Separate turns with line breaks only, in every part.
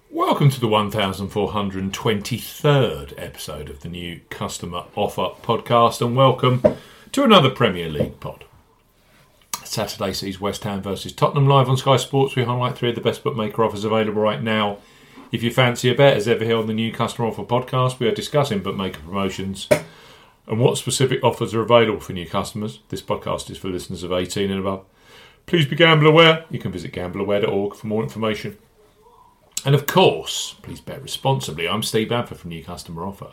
Welcome to the 1423rd episode of the new Customer Offer podcast, and welcome to another Premier League pod. Saturday sees West Ham versus Tottenham live on Sky Sports. We highlight three of the best bookmaker offers available right now. If you fancy a bet, as ever here on the new Customer Offer podcast, we are discussing bookmaker promotions and what specific offers are available for new customers. This podcast is for listeners of 18 and above. Please be gamble aware. You can visit gambleaware.org for more information. And of course, please bet responsibly. I'm Steve Bamford from New Customer Offer.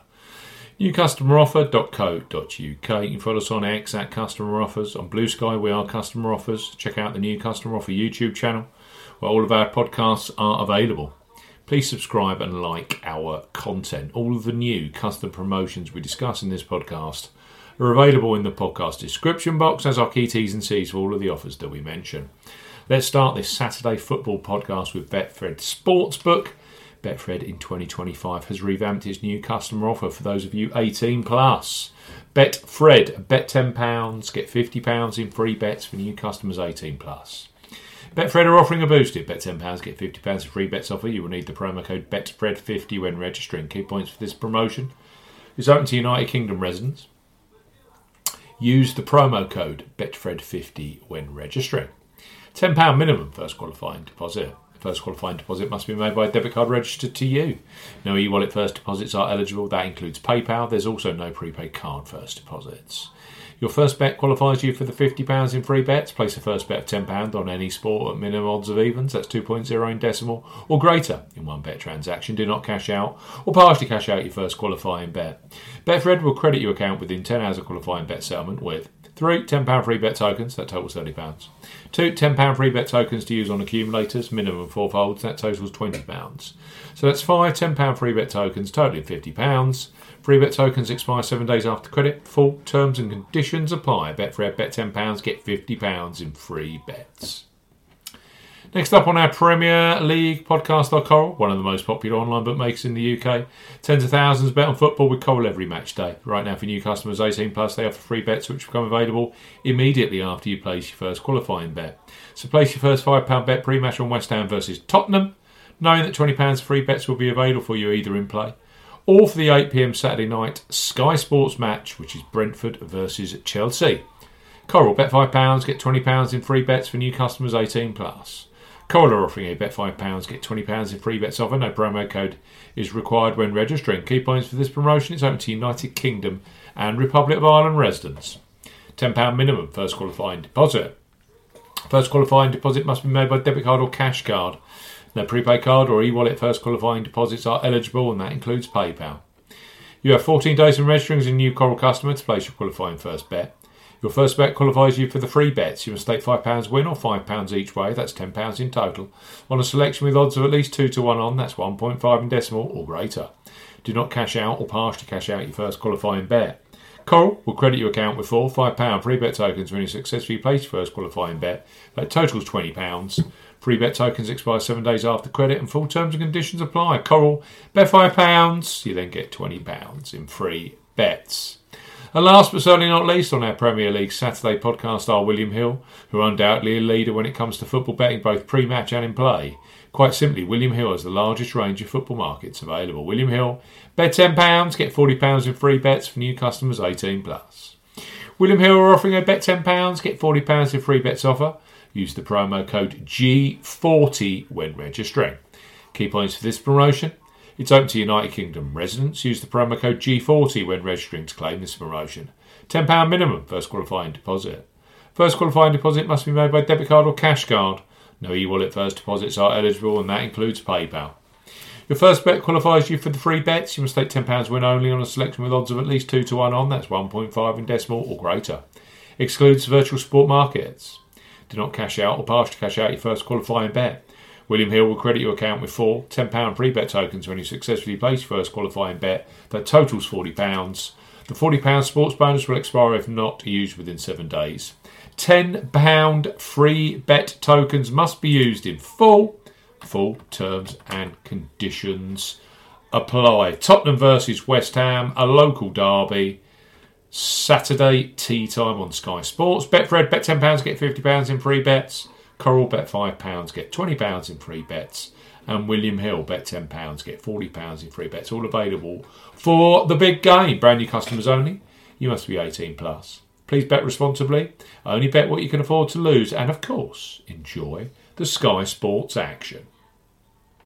newcustomeroffer.co.uk. You can follow us on X at Customer Offers. On Blue Sky, we are Customer Offers. Check out the New Customer Offer YouTube channel, where all of our podcasts are available. Please subscribe and like our content. All of the new custom promotions we discuss in this podcast are available in the podcast description box, as are key T's and C's for all of the offers that we mention. Let's start this Saturday football podcast with Betfred Sportsbook. Betfred in 2025 has revamped its new customer offer for those of you 18 plus. Betfred, bet £10, get £50 in free bets for new customers 18 plus. Betfred are offering a boosted bet £10, get £50 in free bets offer. You will need the promo code BETFRED50 when registering. Key points for this promotion is open to United Kingdom residents. Use the promo code BETFRED50 when registering. £10 minimum first qualifying deposit. First qualifying deposit must be made by a debit card registered to you. No e-wallet first deposits are eligible. That includes PayPal. There's also no prepaid card first deposits. Your first bet qualifies you for the £50 in free bets. Place a first bet of £10 on any sport at minimum odds of evens. That's 2.0 in decimal or greater in one bet transaction. Do not cash out or partially cash out your first qualifying bet. Betfred will credit your account within 10 hours of qualifying bet settlement with 3. £10 free bet tokens, that totals £30. 2. £10 free bet tokens to use on accumulators, minimum 4 folds, that totals £20. So that's 5 £10 free bet tokens, totaling £50. Free bet tokens expire 7 days after credit. Full terms and conditions apply. Betfred, bet £10, get £50 in free bets. Next up on our Premier League podcast are Coral, one of the most popular online bookmakers in the UK. Tens of thousands bet on football with Coral every match day. Right now for new customers 18 plus, they offer free bets which become available immediately after you place your first qualifying bet. So place your first £5 bet pre-match on West Ham versus Tottenham, knowing that £20 free bets will be available for you either in play or for the 8 p.m. Saturday night Sky Sports match, which is Brentford versus Chelsea. Coral, bet £5, get £20 in free bets for new customers 18 plus. Coral are offering a bet £5, get £20 in free bets offer. No promo code is required when registering. Key points for this promotion is open to United Kingdom and Republic of Ireland residents. £10 minimum first qualifying deposit. First qualifying deposit must be made by debit card or cash card. No prepaid card or e-wallet first qualifying deposits are eligible, and that includes PayPal. You have 14 days from registering as a new Coral customer to place your qualifying first bet. Your first bet qualifies you for the free bets. You must stake £5 win or £5 each way, that's £10 in total, on a selection with odds of at least 2 to 1 on, that's 1.5 in decimal or greater. Do not cash out or partially cash out your first qualifying bet. Coral will credit your account with 4 £5 free bet tokens when you successfully place your first qualifying bet. That totals £20. Free bet tokens expire 7 days after credit and full terms and conditions apply. Coral, bet £5, you then get £20 in free bets. And last but certainly not least on our Premier League Saturday podcast are William Hill, who are undoubtedly a leader when it comes to football betting both pre-match and in play. Quite simply, William Hill has the largest range of football markets available. William Hill, bet £10, get £40 in free bets for new customers 18 plus. William Hill are offering a bet £10, get £40 in free bets offer. Use the promo code G40 when registering. Key points for this promotion. It's open to United Kingdom residents. Use the promo code G40 when registering to claim this promotion. £10 minimum first qualifying deposit. First qualifying deposit must be made by debit card or cash card. No e-wallet first deposits are eligible, and that includes PayPal. Your first bet qualifies you for the free bets. You must take £10 win only on a selection with odds of at least 2 to 1 on, that's 1.5 in decimal or greater. Excludes virtual sport markets. Do not cash out or partially cash out your first qualifying bet. William Hill will credit your account with 4 £10 free bet tokens when you successfully place your first qualifying bet. That totals £40. The £40 sports bonus will expire if not used within 7 days. £10 free bet tokens must be used in full. Full terms and conditions apply. Tottenham versus West Ham, a local derby. Saturday tea time on Sky Sports. Betfred, bet £10, get £50 in free bets. Coral, bet £5, get £20 in free bets. and William Hill. Bet £10, get £40 in free bets. All available for the big game. Brand new customers only. You must be 18 plus. Please bet responsibly. Only bet what you can afford to lose. And of course, enjoy the Sky Sports action.